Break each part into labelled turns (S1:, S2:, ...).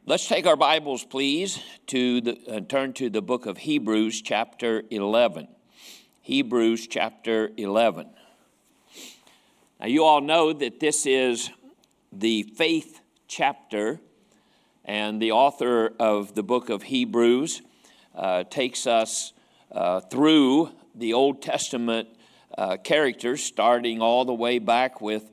S1: Let's take our Bibles, please, turn to the book of Hebrews, chapter 11. Hebrews, chapter 11. Now, you all know that this is the faith chapter, and the author of the book of Hebrews takes us through the Old Testament characters, starting all the way back with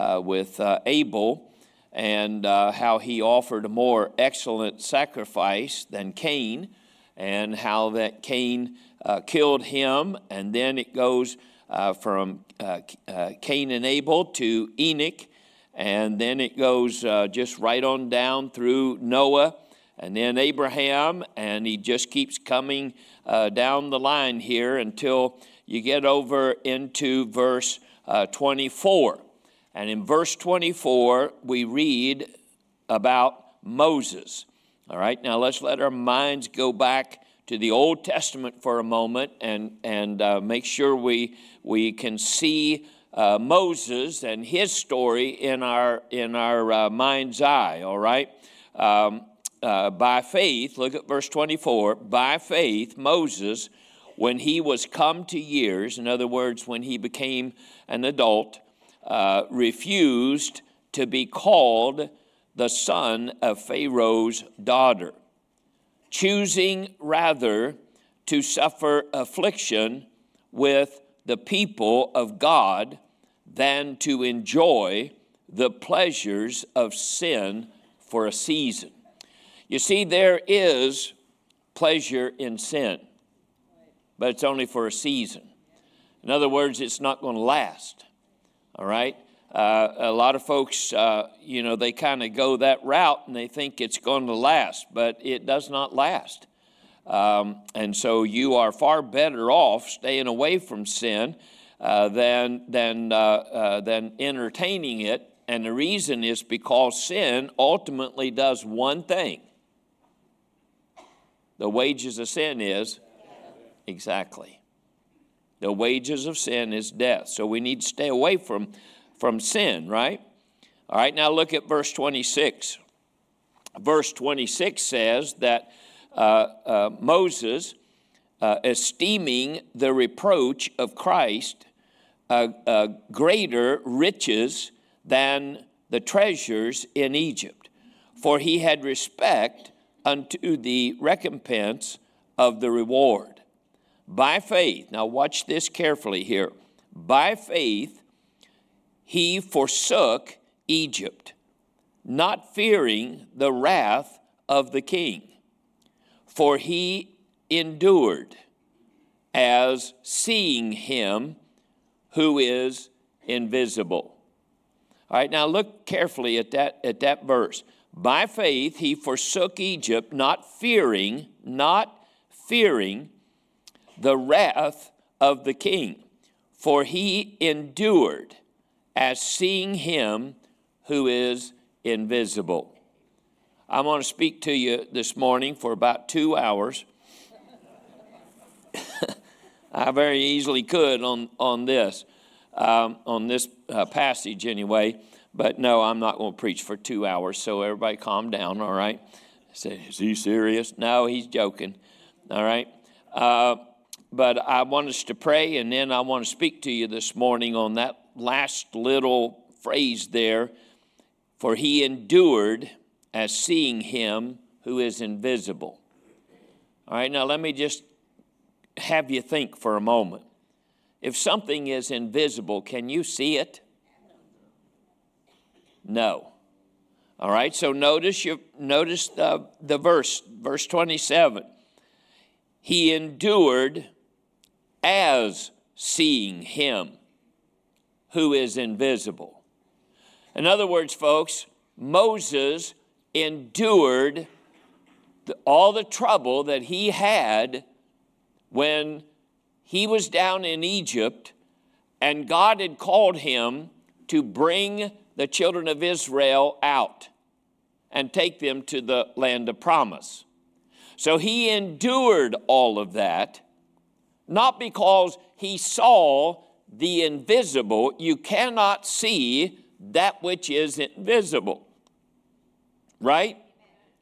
S1: Abel, and how he offered a more excellent sacrifice than Cain, and how that Cain killed him, and then it goes from Cain and Abel to Enoch, and then it goes just right on down through Noah, and then Abraham, and he just keeps coming down the line here until you get over into verse 24. And in verse 24, we read about Moses. All right, now let's let our minds go back to the Old Testament for a moment and make sure we can see Moses and his story in our mind's eye. All right, by faith, look at verse 24. By faith, Moses, when he was come to years, in other words, when he became an adult, refused to be called the son of Pharaoh's daughter, choosing rather to suffer affliction with the people of God than to enjoy the pleasures of sin for a season. You see, there is pleasure in sin, but it's only for a season. In other words, it's not going to last. All right? A lot of folks, they kind of go that route and they think it's going to last, but it does not last. And so you are far better off staying away from sin than entertaining it. And the reason is because sin ultimately does one thing. The wages of sin is exactly. The wages of sin is death. So we need to stay away from sin, right? All right, now look at verse 26. Verse 26 says that Moses, esteeming the reproach of Christ greater riches than the treasures in Egypt, for he had respect unto the recompense of the reward. By faith, now watch this carefully here. By faith, he forsook Egypt, not fearing the wrath of the king, for he endured as seeing him who is invisible. All right, now look carefully at that verse. By faith, he forsook Egypt, not fearing the wrath of the king, for he endured as seeing him who is invisible. I want to speak to you this morning for about 2 hours. I very easily could on this passage anyway, but no, I'm not going to preach for 2 hours, so everybody calm down, all right? Say, is he serious? No, he's joking, all right? But I want us to pray, and then I want to speak to you this morning on that last little phrase there, for he endured as seeing him who is invisible. All right, now let me just have you think for a moment. If something is invisible, can you see it? No. All right, so notice the verse 27. He endured as seeing him who is invisible. In other words, folks, Moses endured all the trouble that he had when he was down in Egypt and God had called him to bring the children of Israel out and take them to the land of promise. So he endured all of that, not because he saw the invisible. You cannot see that which is invisible, right?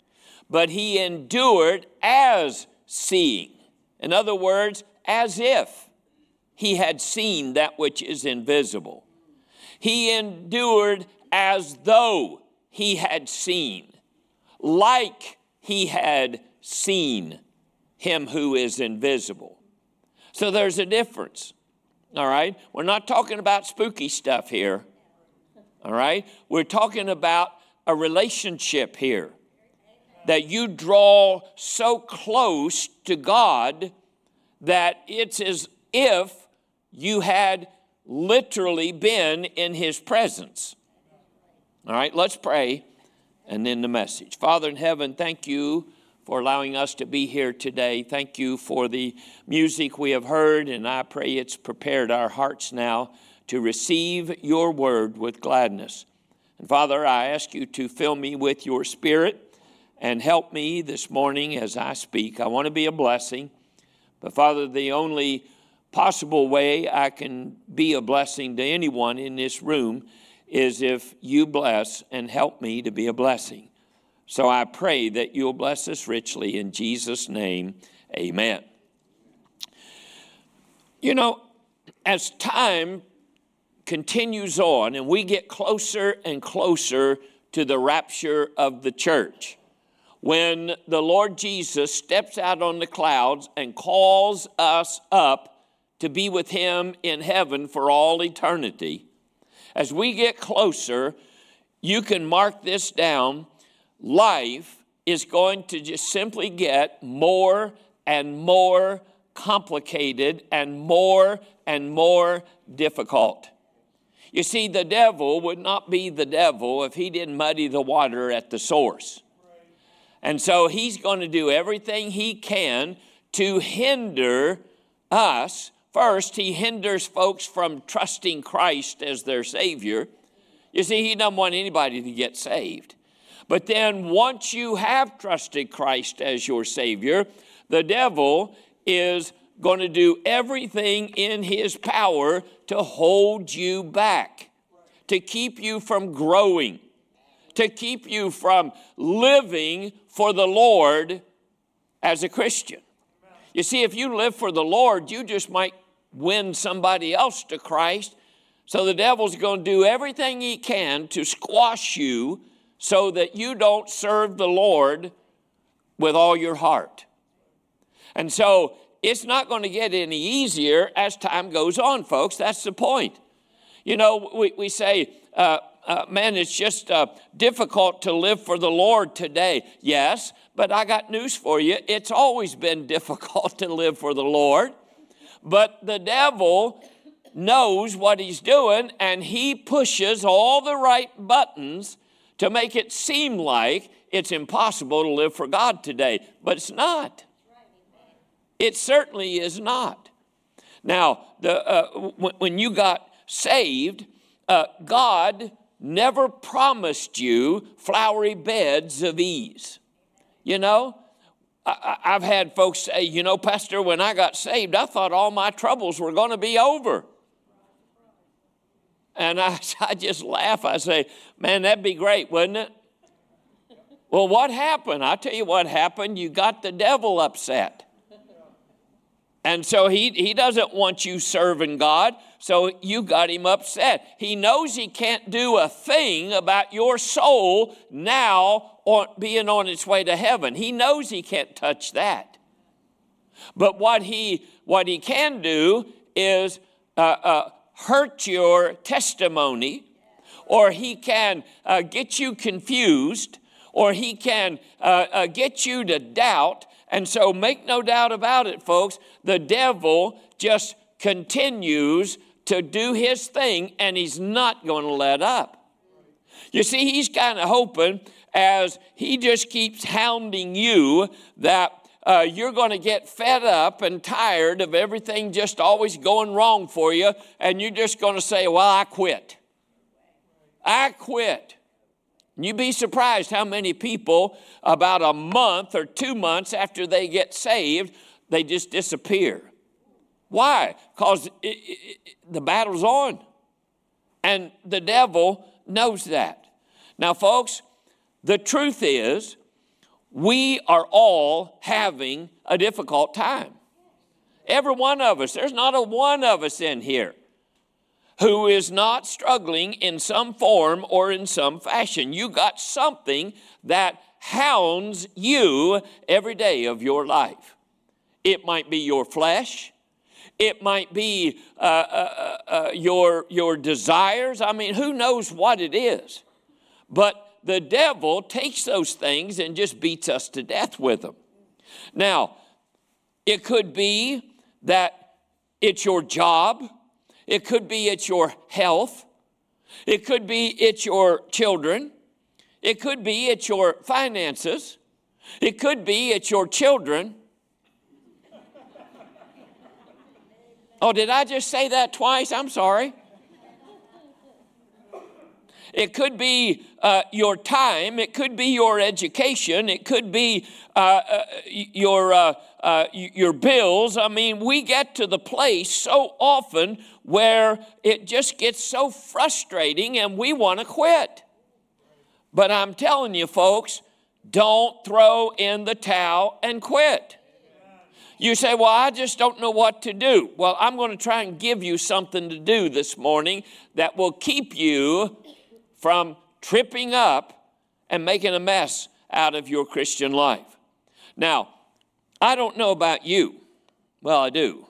S1: but he endured as seeing. In other words, as if he had seen that which is invisible. He endured as though he had seen, like he had seen him who is invisible. So there's a difference, all right? We're not talking about spooky stuff here, all right? We're talking about a relationship here, that you draw so close to God that it's as if you had literally been in his presence. All right, let's pray and then the message. Father in heaven, thank you for allowing us to be here today. Thank you for the music we have heard, and I pray it's prepared our hearts now to receive your word with gladness. And Father, I ask you to fill me with your Spirit and help me this morning as I speak. I want to be a blessing. But Father, the only possible way I can be a blessing to anyone in this room is if you bless and help me to be a blessing. So I pray that you'll bless us richly in Jesus' name. Amen. You know, as time continues on and we get closer and closer to the rapture of the church, when the Lord Jesus steps out on the clouds and calls us up to be with him in heaven for all eternity, as we get closer, you can mark this down. Life is going to just simply get more and more complicated and more difficult. You see, the devil would not be the devil if he didn't muddy the water at the source. And so he's going to do everything he can to hinder us. First, he hinders folks from trusting Christ as their Savior. You see, he doesn't want anybody to get saved. But then once you have trusted Christ as your Savior, the devil is going to do everything in his power to hold you back, to keep you from growing, to keep you from living for the Lord as a Christian. You see, if you live for the Lord, you just might win somebody else to Christ. So the devil's going to do everything he can to squash you so that you don't serve the Lord with all your heart. And so it's not going to get any easier as time goes on, folks. That's the point. You know, we say, man, it's just difficult to live for the Lord today. Yes, but I got news for you. It's always been difficult to live for the Lord. But the devil knows what he's doing, and he pushes all the right buttons to make it seem like it's impossible to live for God today. But it's not. It certainly is not. Now, when you got saved, God never promised you flowery beds of ease. You know, I've had folks say, you know, Pastor, when I got saved, I thought all my troubles were going to be over. And I just laugh. I say, man, that'd be great, wouldn't it? Well, what happened? I'll tell you what happened. You got the devil upset. And so he doesn't want you serving God, so you got him upset. He knows he can't do a thing about your soul now being on its way to heaven. He knows he can't touch that. But what he can do is hurt your testimony, or he can get you confused, or he can get you to doubt. And so make no doubt about it, folks, the devil just continues to do his thing, and he's not going to let up. You see, he's kind of hoping as he just keeps hounding you that you're going to get fed up and tired of everything just always going wrong for you, and you're just going to say, well, I quit. I quit. You'd be surprised how many people, about a month or 2 months after they get saved, they just disappear. Why? Because the battle's on. And the devil knows that. Now, folks, the truth is, we are all having a difficult time. Every one of us. There's not a one of us in here who is not struggling in some form or in some fashion. You got something that hounds you every day of your life. It might be your flesh. It might be your desires. I mean, who knows what it is? But the devil takes those things and just beats us to death with them. Now, it could be that it's your job. It could be it's your health. It could be it's your children. It could be it's your finances. It could be it's your children. Oh, did I just say that twice? I'm sorry. It could be your time. It could be your education. It could be your bills. I mean, we get to the place so often where it just gets so frustrating and we want to quit. But I'm telling you, folks, don't throw in the towel and quit. You say, well, I just don't know what to do. Well, I'm going to try and give you something to do this morning that will keep you from tripping up and making a mess out of your Christian life. Now, I don't know about you. Well, I do.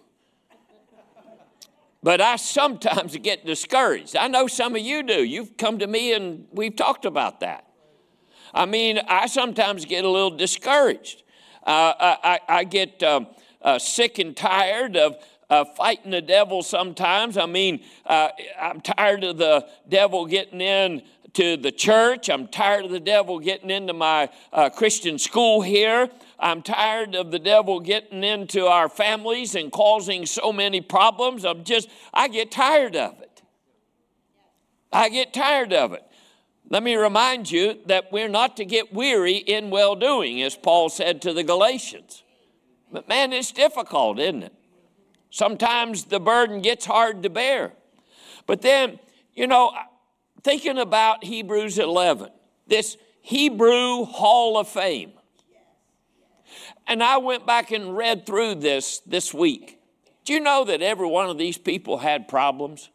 S1: But I sometimes get discouraged. I know some of you do. You've come to me and we've talked about that. I mean, I sometimes get a little discouraged. I get sick and tired of fighting the devil sometimes. I mean, I'm tired of the devil getting into the church. I'm tired of the devil getting into my Christian school here. I'm tired of the devil getting into our families and causing so many problems. I get tired of it. I get tired of it. Let me remind you that we're not to get weary in well-doing, as Paul said to the Galatians. But man, it's difficult, isn't it? Sometimes the burden gets hard to bear. But then, thinking about Hebrews 11, this Hebrew Hall of Fame. And I went back and read through this week. Do you know that every one of these people had problems?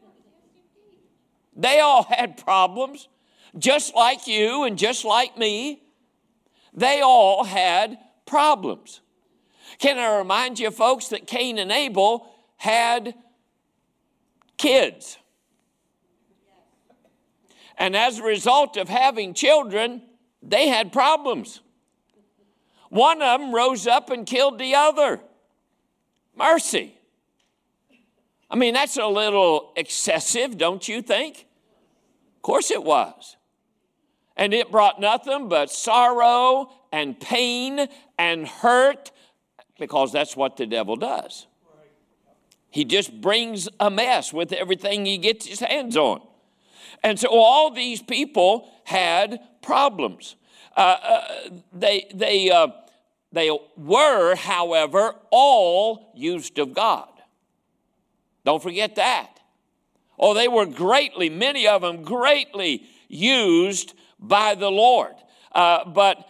S1: They all had problems, just like you and just like me. They all had problems. Can I remind you, folks, that Cain and Abel had kids? And as a result of having children, they had problems. One of them rose up and killed the other. Mercy. I mean, that's a little excessive, don't you think? Of course it was. And it brought nothing but sorrow and pain and hurt, because that's what the devil does. He just brings a mess with everything he gets his hands on. And so all these people had problems. They were, however, all used of God. Don't forget that. Oh, they were many of them greatly used by the Lord. But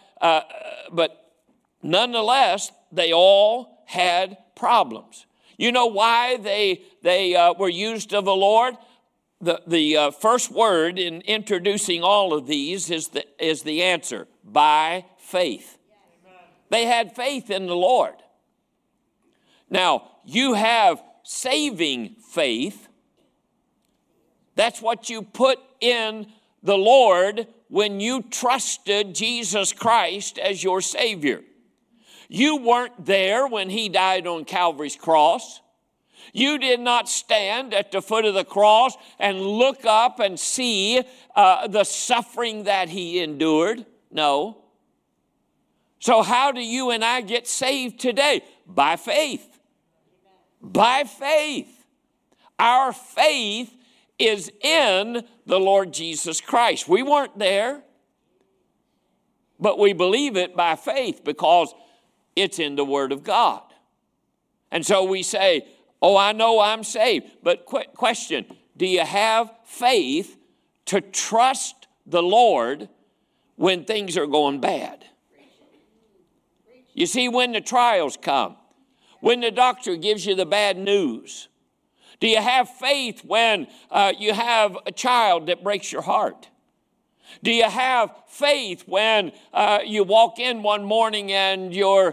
S1: nonetheless, they all had problems. You know why they were used of the Lord? The first word in introducing all of these is the answer: by faith. They had faith in the Lord. Now, you have saving faith. That's what you put in the Lord when you trusted Jesus Christ as your Savior. You weren't there when He died on Calvary's cross. You did not stand at the foot of the cross and look up and see the suffering that He endured. No. So how do you and I get saved today? By faith. By faith. Our faith is in the Lord Jesus Christ. We weren't there, but we believe it by faith because it's in the Word of God. And so we say, oh, I know I'm saved. But question, do you have faith to trust the Lord when things are going bad? You see, when the trials come, when the doctor gives you the bad news, do you have faith when you have a child that breaks your heart? Do you have faith when you walk in one morning and your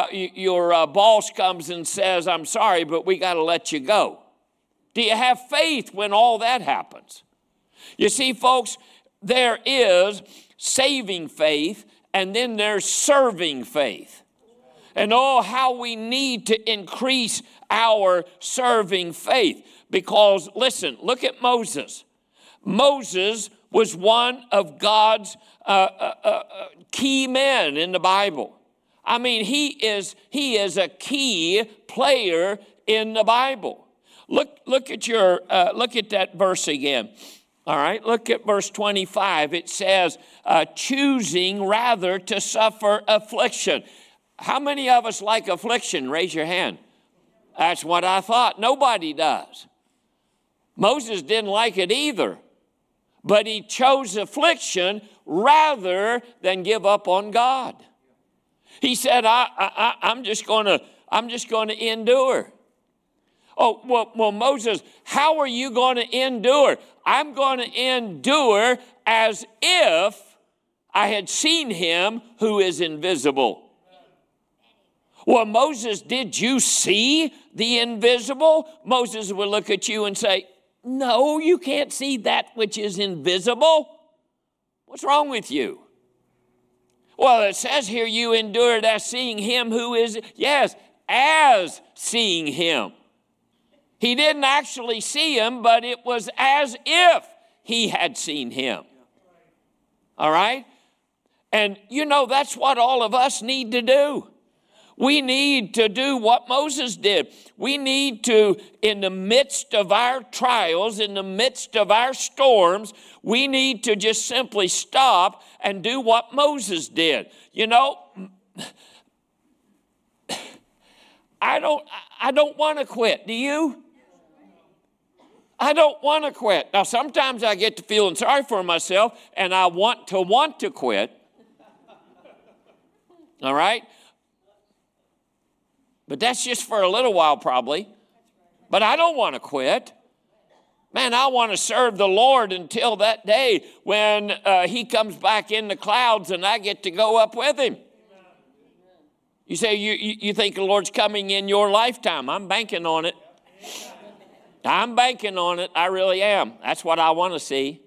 S1: boss comes and says, I'm sorry, but we got to let you go? Do you have faith when all that happens? You see, folks, there is saving faith and then there's serving faith. And oh, how we need to increase our serving faith. Because, listen, look at Moses. Moses was one of God's key men in the Bible. I mean, he is a key player in the Bible. Look at that verse again. All right, look at verse 25. It says, choosing rather to suffer affliction. How many of us like affliction? Raise your hand. That's what I thought. Nobody does. Moses didn't like it either. But he chose affliction rather than give up on God. He said, I'm just going to endure. Oh, well, Moses, how are you going to endure? I'm going to endure as if I had seen him who is invisible. Well, Moses, did you see the invisible? Moses would look at you and say, no, you can't see that which is invisible. What's wrong with you? Well, it says here you endured as seeing him who is, yes, as seeing him. He didn't actually see him, but it was as if he had seen him. All right? And you know, that's what all of us need to do. We need to do what Moses did. We need to, in the midst of our trials, in the midst of our storms, we need to just simply stop and do what Moses did. You know, I don't want to quit. Do you? I don't want to quit. Now, sometimes I get to feeling sorry for myself, and I want to quit. All right? But that's just for a little while probably. But I don't want to quit. Man, I want to serve the Lord until that day when he comes back in the clouds and I get to go up with him. You say you think the Lord's coming in your lifetime. I'm banking on it. I'm banking on it. I really am. That's what I want to see.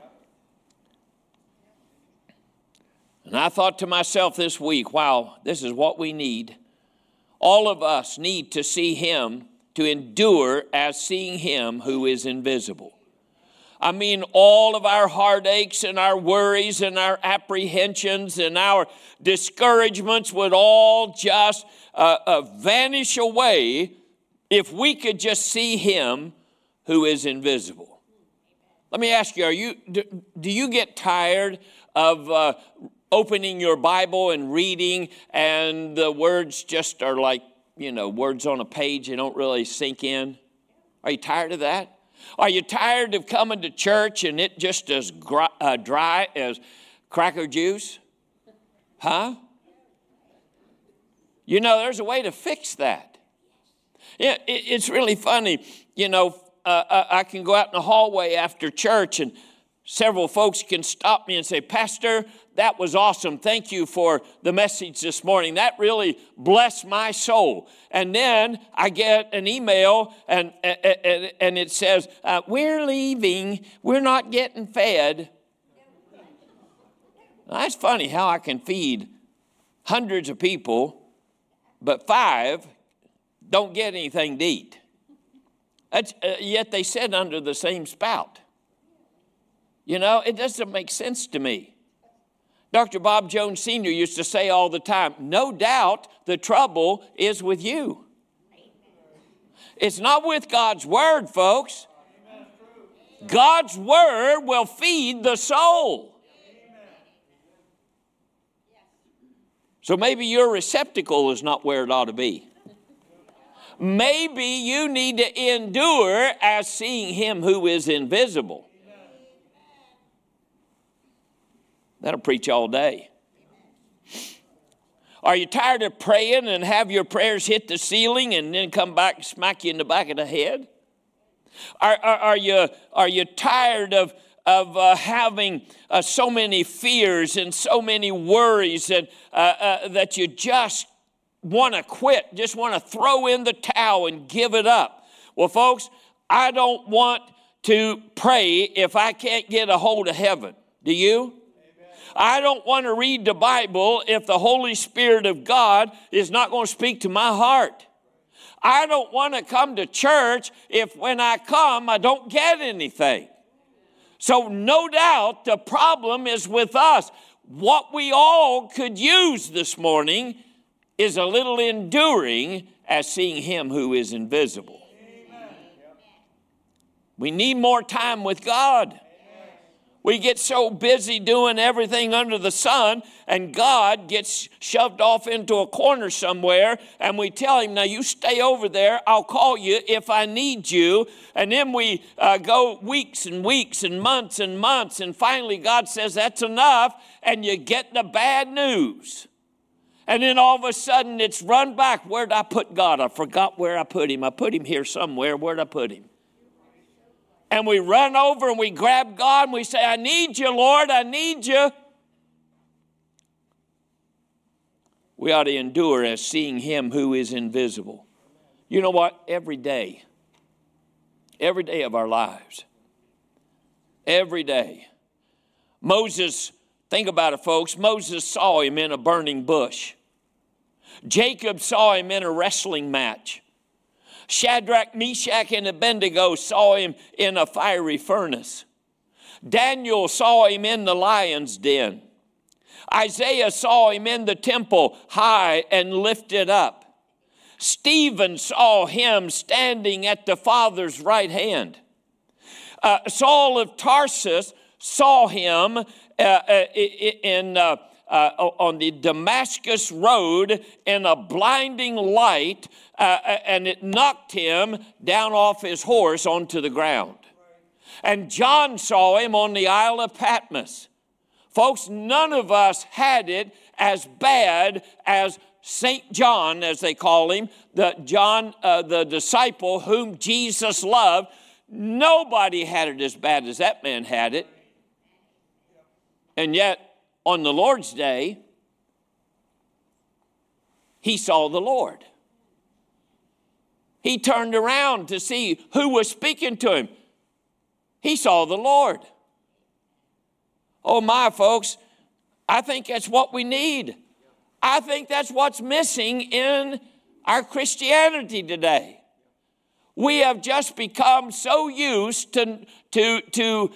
S1: And I thought to myself this week, wow, this is what we need. All of us need to see him, to endure as seeing him who is invisible. I mean, all of our heartaches and our worries and our apprehensions and our discouragements would all just vanish away if we could just see him who is invisible. Let me ask you, do you get tired of opening your Bible and reading, and the words just are like, words on a page, they don't really sink in? Are you tired of that? Are you tired of coming to church and it just as dry as cracker juice? Huh? There's a way to fix that. Yeah, it's really funny. I can go out in the hallway after church and several folks can stop me and say, Pastor, that was awesome. Thank you for the message this morning. That really blessed my soul. And then I get an email and it says, we're leaving. We're not getting fed. Now, that's funny how I can feed hundreds of people, but 5 don't get anything to eat. Yet they sit under the same spout. It doesn't make sense to me. Dr. Bob Jones Sr. used to say all the time, no doubt the trouble is with you. It's not with God's word, folks. God's word will feed the soul. So maybe your receptacle is not where it ought to be. Maybe you need to endure as seeing him who is invisible. That'll preach all day. Are you tired of praying and have your prayers hit the ceiling and then come back and smack you in the back of the head? Are you tired of having so many fears and so many worries and that you just want to quit, just want to throw in the towel and give it up? Well, folks, I don't want to pray if I can't get a hold of heaven. Do you? I don't want to read the Bible if the Holy Spirit of God is not going to speak to my heart. I don't want to come to church if when I come I don't get anything. So no doubt the problem is with us. What we all could use this morning is a little enduring as seeing Him who is invisible. Amen. We need more time with God. We get so busy doing everything under the sun, and God gets shoved off into a corner somewhere, and we tell Him, now you stay over there, I'll call you if I need you. And then we go weeks and weeks and months, and finally God says, that's enough, and you get the bad news. And then all of a sudden it's run back. Where'd I put God? I forgot where I put Him. I put Him here somewhere. Where'd I put Him? And we run over and we grab God and we say, I need you, Lord, I need you. We ought to endure as seeing Him who is invisible. You know what? Every day of our lives, every day. Moses, think about it, folks. Moses saw him in a burning bush. Jacob saw him in a wrestling match. Shadrach, Meshach, and Abednego saw him in a fiery furnace. Daniel saw him in the lion's den. Isaiah saw him in the temple, high and lifted up. Stephen saw him standing at the Father's right hand. Saul of Tarsus saw him on the Damascus road in a blinding light, and it knocked him down off his horse onto the ground. And John saw him on the Isle of Patmos. Folks, none of us had it as bad as St. John, as they call him, the disciple whom Jesus loved. Nobody had it as bad as that man had it. And yet, on the Lord's day, he saw the Lord. He turned around to see who was speaking to him. He saw the Lord. Oh my, folks, I think that's what we need. I think that's what's missing in our Christianity today. We have just become so used to the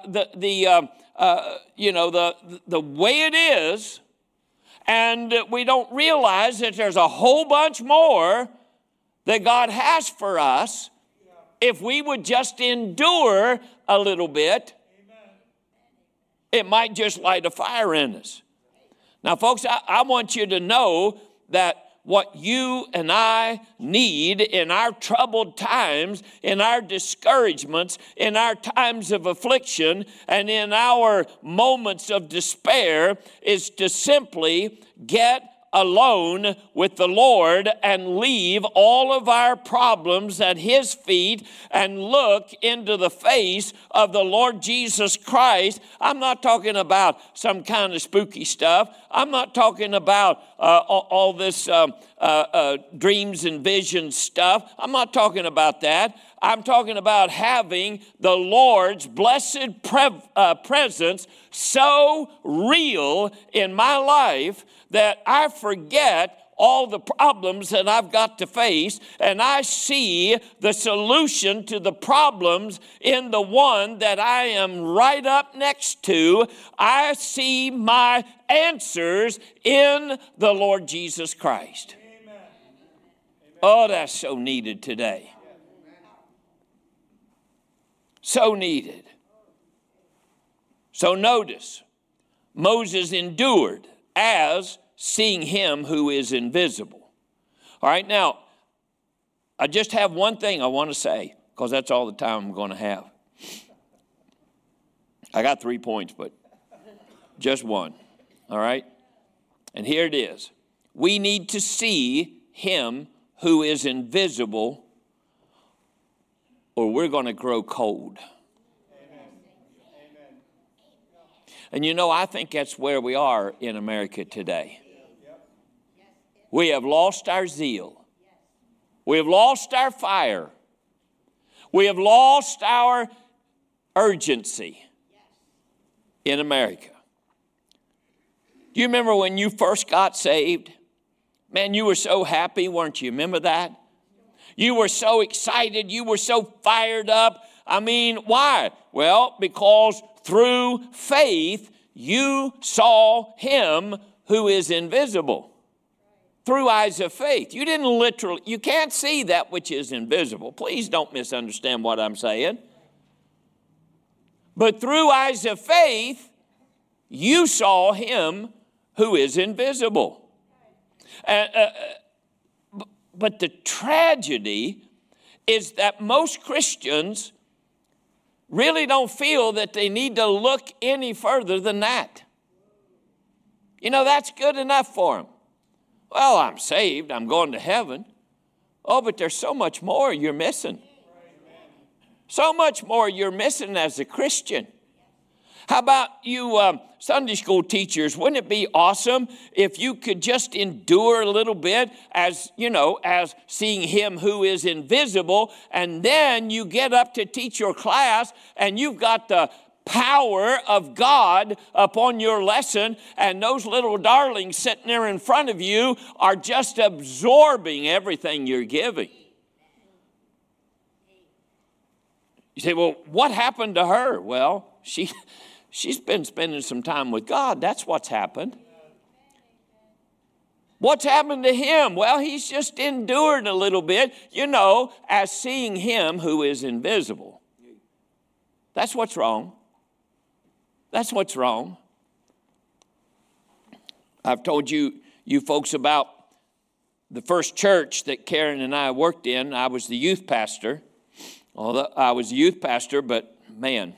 S1: way it is, and we don't realize that there's a whole bunch more that God has for us if we would just endure a little bit. It might just light a fire in us. Now, folks, I want you to know that what you and I need in our troubled times, in our discouragements, in our times of affliction, and in our moments of despair is to simply get alone with the Lord and leave all of our problems at His feet and look into the face of the Lord Jesus Christ. I'm not talking about some kind of spooky stuff. I'm not talking about all this dreams and visions stuff. I'm not talking about that. I'm talking about having the Lord's blessed presence so real in my life that I forget all the problems that I've got to face, and I see the solution to the problems in the one that I am right up next to. I see my answers in the Lord Jesus Christ. Amen. Oh, that's so needed today. So needed. So notice, Moses endured as seeing Him who is invisible. All right, now, I just have one thing I want to say, because that's all the time I'm going to have. I got 3 points, but just one. All right? And here it is. we need to see him who is invisible, or we're going to grow cold. And you know, I think that's where we are in America today. We have lost our zeal. We have lost our fire. We have lost our urgency in America. Do you remember when you first got saved? Man, you were so happy, weren't you? Remember that? You were so excited. You were so fired up. I mean, why? Well, because through faith, you saw him who is invisible. Through eyes of faith. You didn't literally, you can't see that which is invisible. Please don't misunderstand what I'm saying. But through eyes of faith, you saw him who is invisible. But the tragedy is that most Christians really don't feel that they need to look any further than that. You know, that's good enough for them. Well, I'm saved, I'm going to heaven. Oh, but there's so much more you're missing. So much more you're missing as a Christian. How about you Sunday school teachers? Wouldn't it be awesome if you could just endure a little bit as, you know, as seeing him who is invisible, and then you get up to teach your class and you've got the power of God upon your lesson, and those little darlings sitting there in front of you are just absorbing everything you're giving. You say, well, what happened to her? Well, she's been spending some time with God. That's what's happened. What's happened to him? Well, he's just endured a little bit, you know, as seeing him who is invisible. That's what's wrong. That's what's wrong. I've told you folks about the first church that Karen and I worked in. I was the youth pastor. Although I was a youth pastor, but man,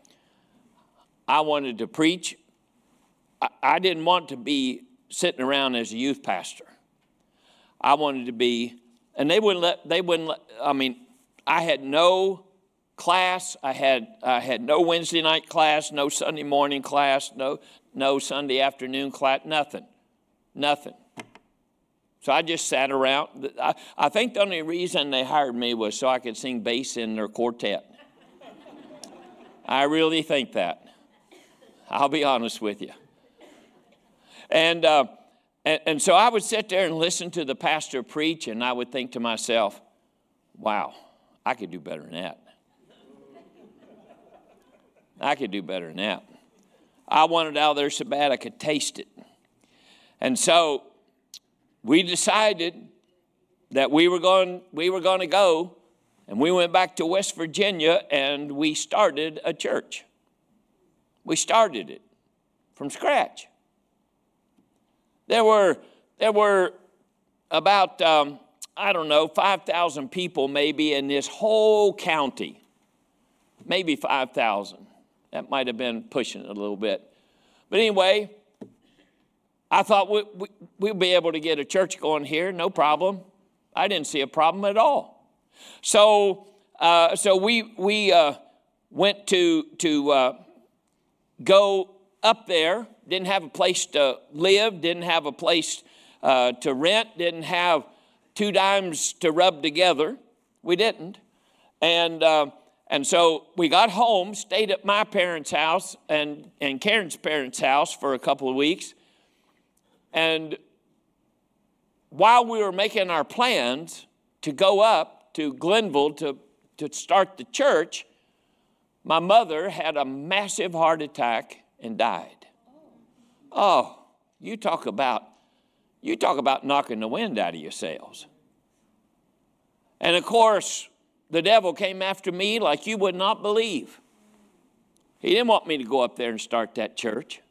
S1: I wanted to preach. I didn't want to be sitting around as a youth pastor. I wanted to be, and they wouldn't let, I mean, I had no class. I had no Wednesday night class, no Sunday morning class, no Sunday afternoon class, nothing. So I just sat around. I think the only reason they hired me was so I could sing bass in their quartet. I really think that. I'll be honest with you. And so I would sit there and listen to the pastor preach, and I would think to myself, wow, I could do better than that. I could do better than that. I wanted out there so bad I could taste it. And so we decided that we were going to go, and we went back to West Virginia, and we started a church. We started it from scratch. There were about 5,000 people maybe in this whole county, maybe 5,000. That might have been pushing it a little bit. But anyway, I thought we'd be able to get a church going here, no problem. I didn't see a problem at all. So we went to go up there. Didn't have a place to live. Didn't have a place to rent. Didn't have 2 dimes to rub together. We didn't. And so we got home, stayed at my parents' house and Karen's parents' house for a couple of weeks. And while we were making our plans to go up to Glenville to start the church, my mother had a massive heart attack and died. Oh, you talk about knocking the wind out of your sails. And of course, the devil came after me like you would not believe. He didn't want me to go up there and start that church.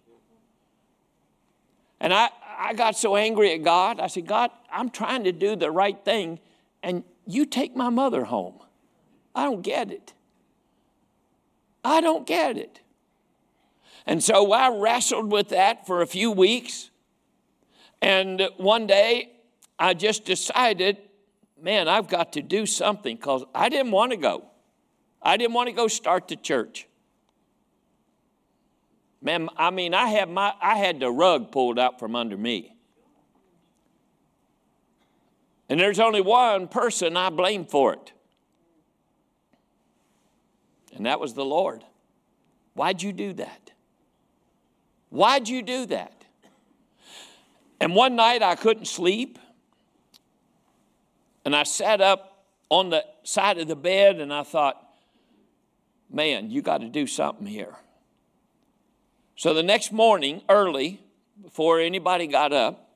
S1: And I got so angry at God. I said, God, I'm trying to do the right thing, and you take my mother home. I don't get it. I don't get it. And so I wrestled with that for a few weeks. And one day, I just decided, man, I've got to do something, because I didn't want to go. I didn't want to go start the church. Man, I mean, I had the rug pulled out from under me. And there's only one person I blame for it. And that was the Lord. Why'd you do that? Why'd you do that? And one night I couldn't sleep. And I sat up on the side of the bed and I thought, man, you got to do something here. So the next morning, early, before anybody got up,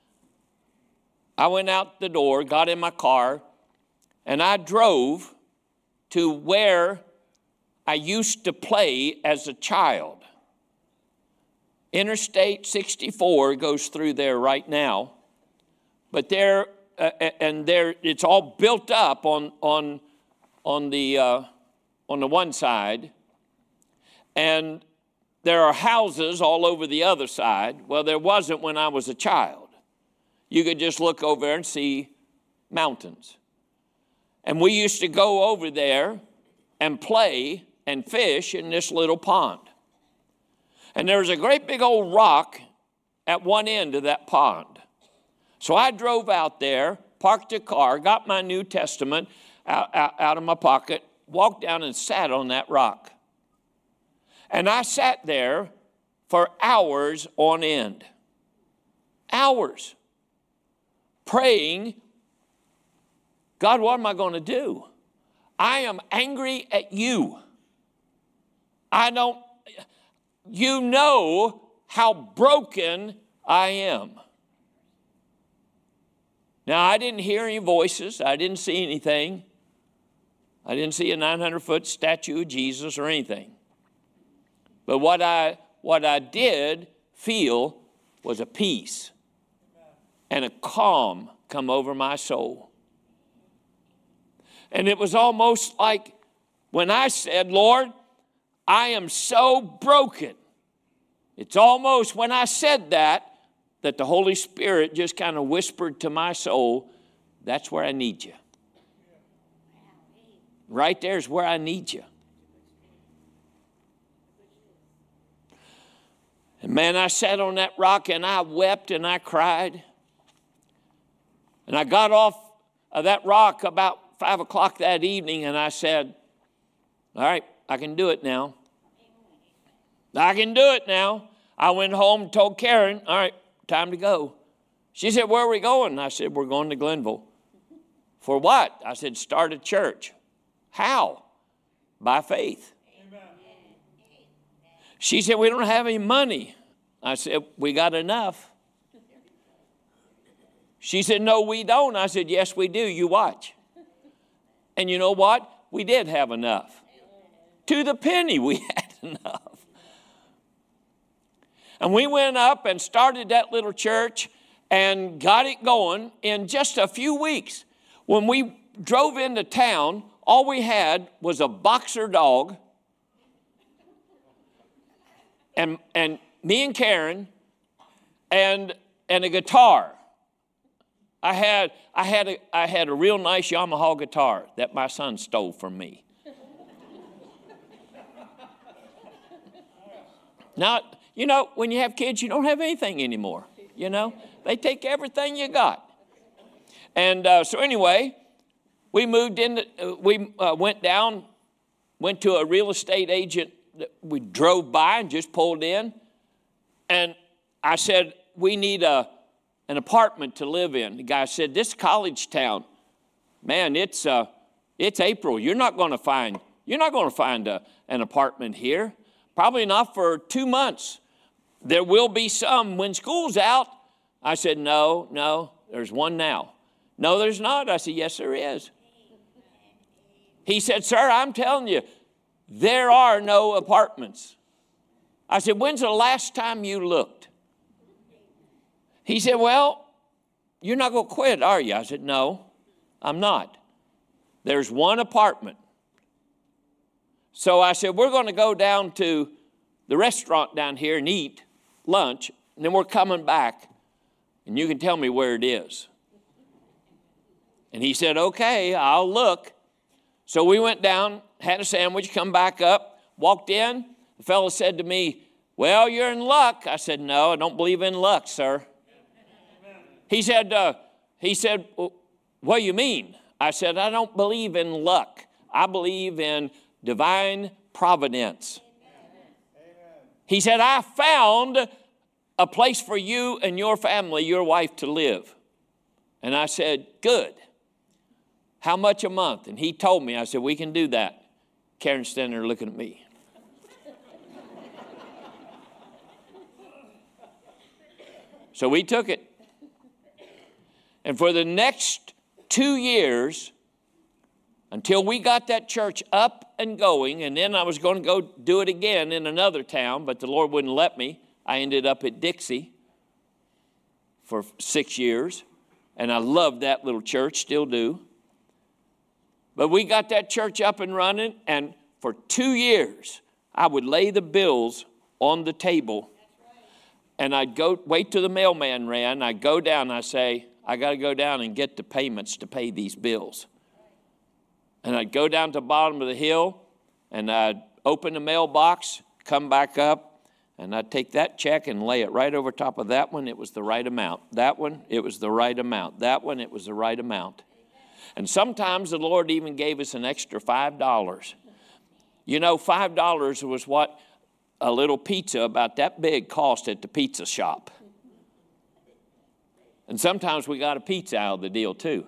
S1: I went out the door, got in my car, and I drove to where I used to play as a child. Interstate 64 goes through there right now, but there it's all built up on the one side, and there are houses all over the other side. Well, there wasn't when I was a child. You could just look over and see mountains. And we used to go over there and play and fish in this little pond. And there was a great big old rock at one end of that pond. So I drove out there, parked the car, got my New Testament out of my pocket, walked down and sat on that rock. And I sat there for hours on end. Hours. Praying, God, what am I going to do? I am angry at you. You know how broken I am. Now, I didn't hear any voices. I didn't see anything. I didn't see a 900-foot statue of Jesus or anything. But what I did feel was a peace and a calm come over my soul. And it was almost like when I said, Lord, I am so broken. It's almost when I said that the Holy Spirit just kind of whispered to my soul, that's where I need you. Right there is where I need you. And man, I sat on that rock and I wept and I cried. And I got off of that rock about 5 o'clock that evening and I said, all right, I can do it now. I can do it now. I went home and told Karen, all right, time to go. She said, where are we going? I said, we're going to Glenville. For what? I said, start a church. How? By faith. Amen. She said, we don't have any money. I said, we got enough. She said, no, we don't. I said, yes, we do. You watch. And you know what? We did have enough. To the penny, we had enough. And we went up and started that little church and got it going in just a few weeks. When we drove into town, all we had was a boxer dog and me and Karen and a guitar. I had a real nice Yamaha guitar that my son stole from me. Now, you know, when you have kids, you don't have anything anymore. You know, they take everything you got. And so anyway, we moved in. We went to a real estate agent that we drove by and just pulled in. And I said, we need an apartment to live in. The guy said, this college town, man, it's April. You're not going to find an apartment here. Probably not for 2 months. There will be some when school's out. I said, no, there's one now. No, there's not. I said, yes, there is. He said, sir, I'm telling you, there are no apartments. I said, when's the last time you looked? He said, well, you're not going to quit, are you? I said, no, I'm not. There's one apartment. So I said, we're going to go down to the restaurant down here and eat lunch, and then we're coming back. and you can tell me where it is. And he said, okay, I'll look. So we went down, had a sandwich, come back up, walked in. The fellow said to me, well, you're in luck. I said, no, I don't believe in luck, sir. He said, well, what do you mean? I said, I don't believe in luck. I believe in divine providence. He said, I found a place for you and your family, your wife, to live. And I said, good. How much a month? And he told me. I said, we can do that. Karen's standing there looking at me. So we took it. And for the next 2 years, until we got that church up and going, and then I was going to go do it again in another town, but the Lord wouldn't let me. I ended up at Dixie for 6 years, and I loved that little church, still do. But we got that church up and running, and for 2 years, I would lay the bills on the table, and I'd go wait till the mailman ran. I'd go down, and I'd say, I got to go down and get the payments to pay these bills. And I'd go down to the bottom of the hill, and I'd open the mailbox, come back up, and I'd take that check and lay it right over top of that one. It was the right amount. That one, it was the right amount. That one, it was the right amount. And sometimes the Lord even gave us an extra $5. You know, $5 was what a little pizza about that big cost at the pizza shop. And sometimes we got a pizza out of the deal too.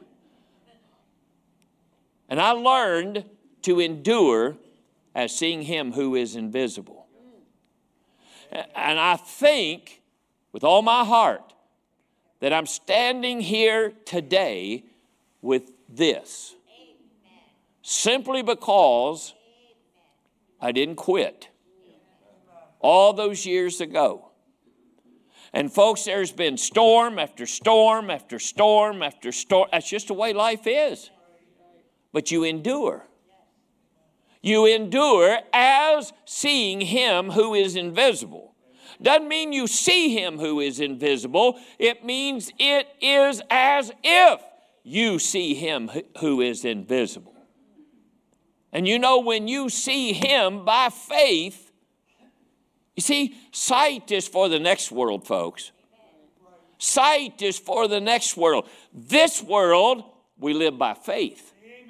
S1: And I learned to endure as seeing him who is invisible. And I think with all my heart that I'm standing here today with this. Simply because I didn't quit all those years ago. And folks, there's been storm after storm after storm after storm. That's just the way life is. But you endure. You endure as seeing him who is invisible. Doesn't mean you see him who is invisible. It means it is as if you see him who is invisible. And you know, when you see him by faith, you see, sight is for the next world, folks. Sight is for the next world. This world, we live by faith.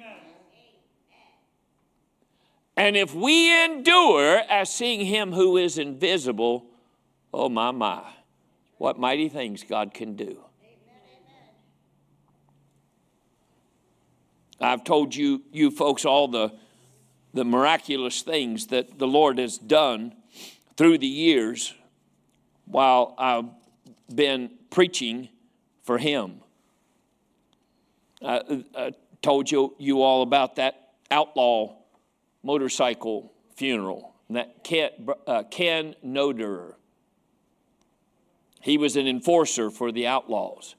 S1: And if we endure as seeing him who is invisible, oh my, what mighty things God can do. I've told you folks all the miraculous things that the Lord has done through the years while I've been preaching for him. I told you all about that outlaw motorcycle funeral, that Ken Noderer. He was an enforcer for the outlaws.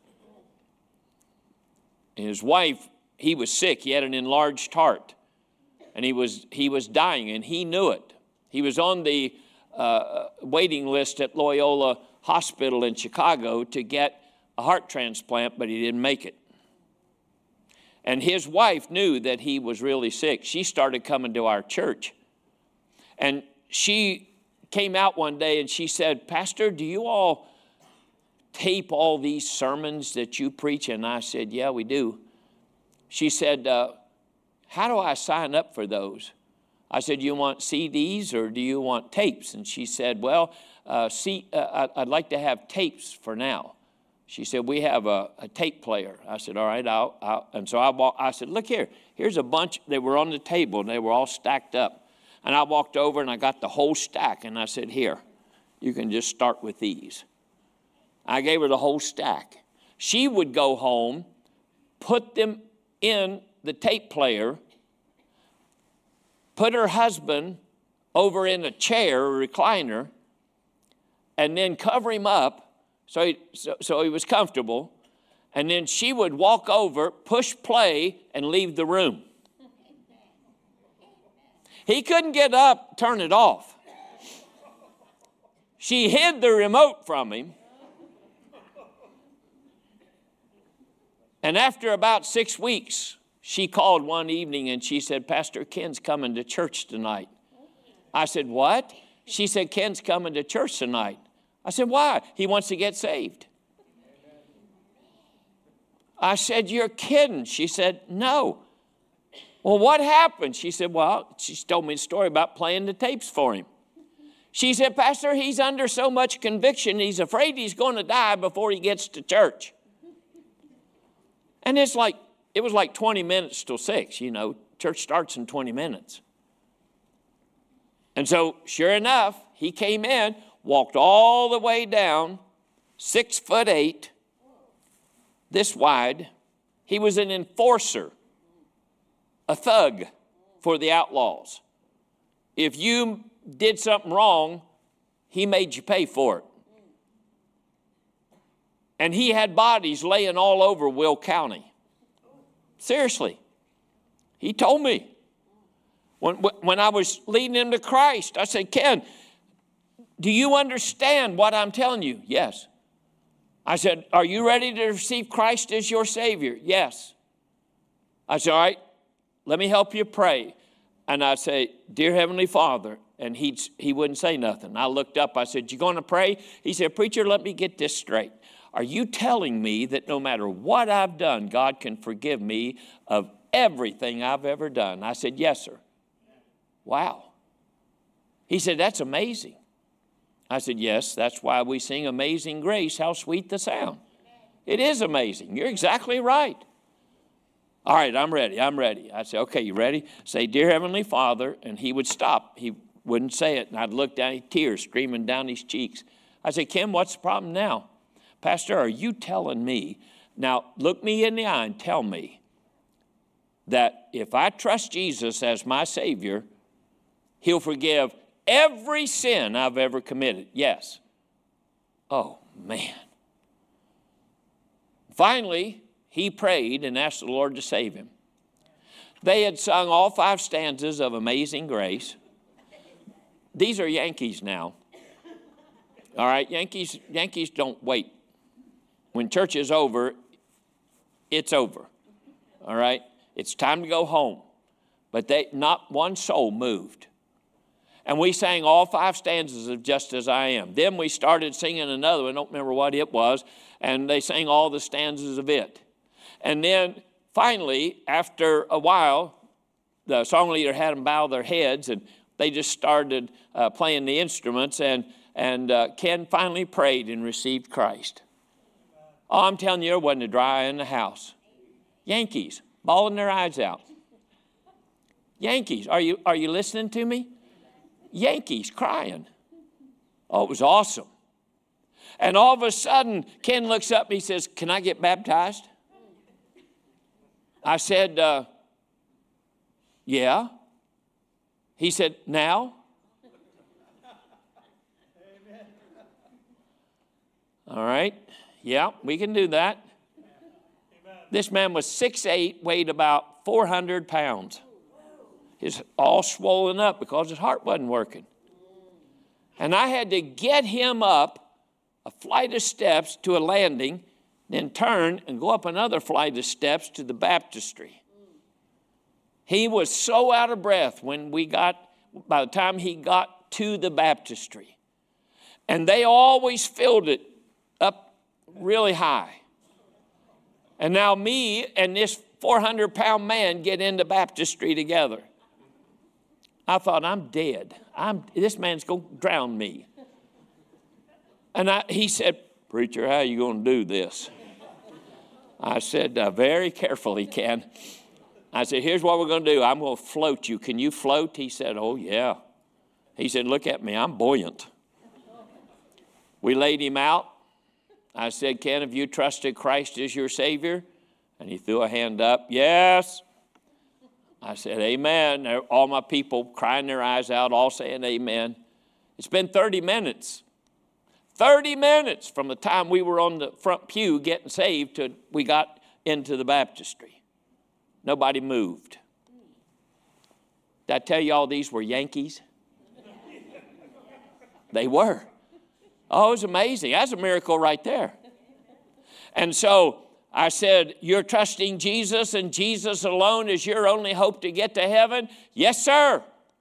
S1: And his wife, he was sick. He had an enlarged heart. And he was dying, and he knew it. He was on the waiting list at Loyola Hospital in Chicago to get a heart transplant, but he didn't make it. And his wife knew that he was really sick. She started coming to our church. And she came out one day and she said, Pastor, do you all tape all these sermons that you preach? And I said, yeah, we do. She said, how do I sign up for those? I said, you want CDs or do you want tapes? And she said, well, I'd like to have tapes for now. She said, we have a tape player. I said, all right, and so I said, look here. Here's a bunch. They were on the table, and they were all stacked up. And I walked over, and I got the whole stack, and I said, here, you can just start with these. I gave her the whole stack. She would go home, put them in the tape player, put her husband over in a chair, a recliner, and then cover him up so he was comfortable. And then she would walk over, push play, and leave the room. He couldn't get up, turn it off. She hid the remote from him. And after about 6 weeks, she called one evening and she said, Pastor Ken's coming to church tonight. I said, what? She said, Ken's coming to church tonight. I said, why? He wants to get saved. I said, you're kidding. She said, no. Well, what happened? She said, well, she told me a story about playing the tapes for him. She said, Pastor, he's under so much conviction, he's afraid he's going to die before he gets to church. And it was like 20 minutes till 6, you know. Church starts in 20 minutes. And so, sure enough, he came in, walked all the way down, 6'8", this wide. He was an enforcer, a thug for the outlaws. If you did something wrong, he made you pay for it. And he had bodies laying all over Will County. Seriously. He told me. When I was leading him to Christ, I said, Ken, do you understand what I'm telling you? Yes. I said, are you ready to receive Christ as your Savior? Yes. I said, all right, let me help you pray. And I say, dear Heavenly Father, and he wouldn't say nothing. I looked up, I said, you going to pray? He said, preacher, let me get this straight. Are you telling me that no matter what I've done, God can forgive me of everything I've ever done? I said, yes, sir. Wow. He said, that's amazing. I said, yes, that's why we sing Amazing Grace, how sweet the sound. It is amazing. You're exactly right. All right, I'm ready. I said, okay, you ready? Say, dear Heavenly Father, and he would stop. He wouldn't say it, and I'd look down, tears streaming down his cheeks. I said, Kim, what's the problem now? Pastor, are you telling me, now look me in the eye and tell me that if I trust Jesus as my Savior, he'll forgive every sin I've ever committed? Yes. Oh, man. Finally, he prayed and asked the Lord to save him. They had sung all 5 stanzas of Amazing Grace. These are Yankees now. All right, Yankees don't wait. When church is over, it's over. All right? It's time to go home. But not one soul moved. And we sang all 5 stanzas of Just As I Am. Then we started singing another one. I don't remember what it was. And they sang all the stanzas of it. And then finally, after a while, the song leader had them bow their heads. And they just started playing the instruments. And Ken finally prayed and received Christ. Oh, I'm telling you, there wasn't a dry eye in the house. Yankees, bawling their eyes out. Yankees, are you listening to me? Yankees crying. Oh, it was awesome. And all of a sudden, Ken looks up and he says, can I get baptized? I said, yeah. He said, now? All right. Yeah, we can do that. This man was 6'8", weighed about 400 pounds. He's all swollen up because his heart wasn't working. And I had to get him up a flight of steps to a landing, then turn and go up another flight of steps to the baptistry. He was so out of breath by the time he got to the baptistry. And they always filled it up really high. And now me and this 400-pound man get into baptistry together. I thought, I'm dead. This man's going to drown me. And he said, preacher, how are you going to do this? I said, very carefully, Ken. I said, here's what we're going to do. I'm going to float you. Can you float? He said, oh, yeah. He said, look at me. I'm buoyant. We laid him out. I said, Ken, have you trusted Christ as your Savior? And he threw a hand up. Yes. I said, amen. All my people crying their eyes out, all saying amen. It's been 30 minutes. 30 minutes from the time we were on the front pew getting saved to we got into the baptistry. Nobody moved. Did I tell you all these were Yankees? They were. Oh, it was amazing. That's a miracle right there. And so I said, you're trusting Jesus and Jesus alone is your only hope to get to heaven? Yes, sir.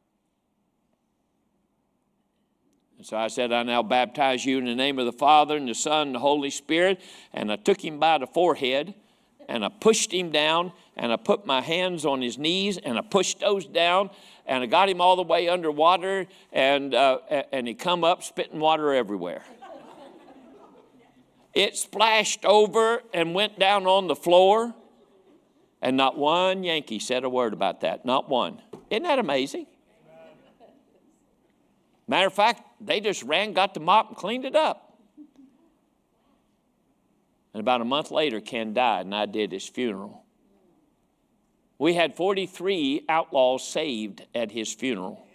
S1: And so I said, I now baptize you in the name of the Father and the Son and the Holy Spirit. And I took him by the forehead and I pushed him down and I put my hands on his knees and I pushed those down and I got him all the way underwater and he come up spitting water everywhere. It splashed over and went down on the floor, and not one Yankee said a word about that, not one. Isn't that amazing? Matter of fact, they just ran, got the mop, and cleaned it up. And about a month later, Ken died, and I did his funeral. We had 43 outlaws saved at his funeral.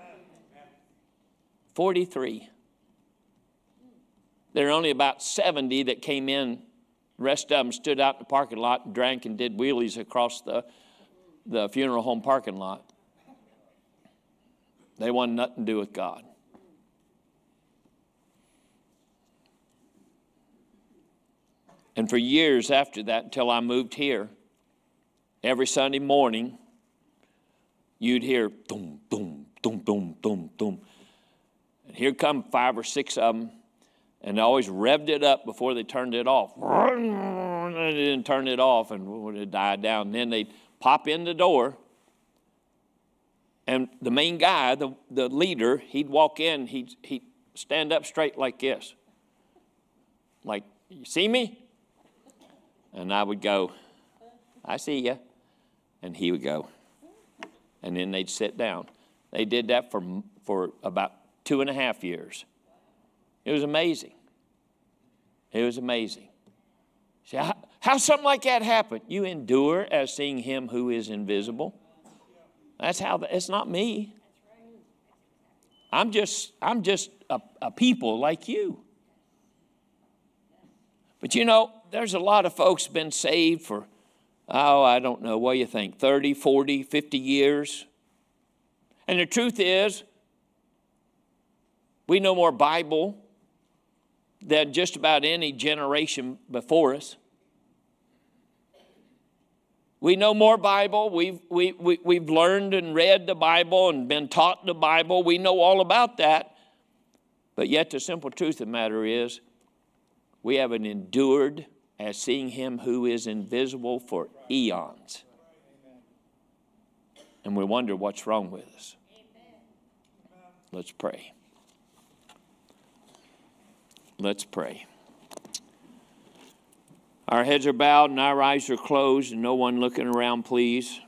S1: 43. There were only about 70 that came in. The rest of them stood out in the parking lot and drank and did wheelies across the funeral home parking lot. They wanted nothing to do with God. And for years after that, until I moved here, every Sunday morning, you'd hear boom, boom, boom, boom, boom, boom. And here come 5 or 6 of them. And they always revved it up before they turned it off. They didn't turn it off, and it died down. And then they'd pop in the door, and the main guy, the leader, he'd walk in, he'd stand up straight like this. Like, you see me? And I would go, I see you. And he would go. And then they'd sit down. They did that for about 2.5 years. It was amazing. It was amazing. See, how something like that happened? You endure as seeing him who is invisible. That's how, it's not me. I'm just a people like you. But you know, there's a lot of folks been saved for, I don't know, what do you think, 30, 40, 50 years? And the truth is, we know more Bible than just about any generation before us. We know more Bible. We've learned and read the Bible and been taught the Bible. We know all about that. But yet the simple truth of the matter is, we haven't endured as seeing him who is invisible for eons. And we wonder what's wrong with us. Let's pray. Let's pray. Our heads are bowed and our eyes are closed, and no one looking around, please.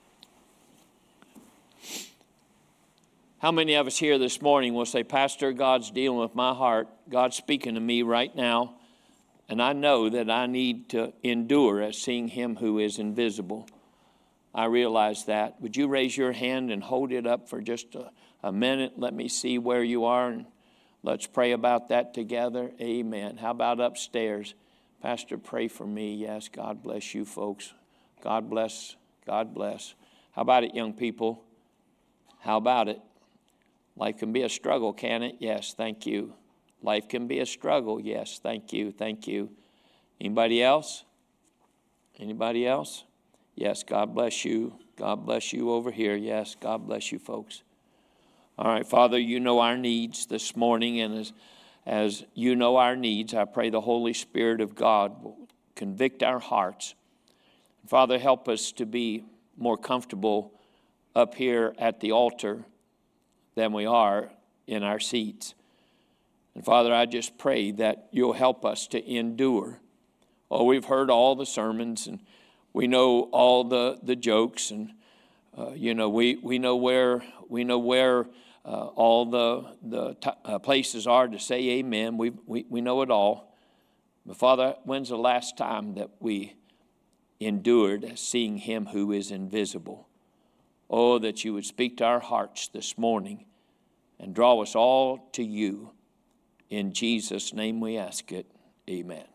S1: How many of us here this morning will say, Pastor, God's dealing with my heart. God's speaking to me right now, and I know that I need to endure as seeing him who is invisible. I realize that. Would you raise your hand and hold it up for just a minute? Let me see where you are, and let's pray about that together. Amen. How about upstairs? Pastor, pray for me. Yes, God bless you folks. God bless. God bless. How about it, young people? How about it? Life can be a struggle, can it? Yes, thank you. Life can be a struggle. Yes, thank you. Thank you. Anybody else? Anybody else? Yes, God bless you. God bless you over here. Yes, God bless you folks. All right, Father, you know our needs this morning, and as you know our needs, I pray the Holy Spirit of God will convict our hearts. Father, help us to be more comfortable up here at the altar than we are in our seats. And Father, I just pray that you'll help us to endure. Oh, we've heard all the sermons, and we know all the jokes, and we know where all the places are to say amen. We know it all. But Father, when's the last time that we endured as seeing him who is invisible? Oh, that you would speak to our hearts this morning and draw us all to you. In Jesus' name we ask it. Amen.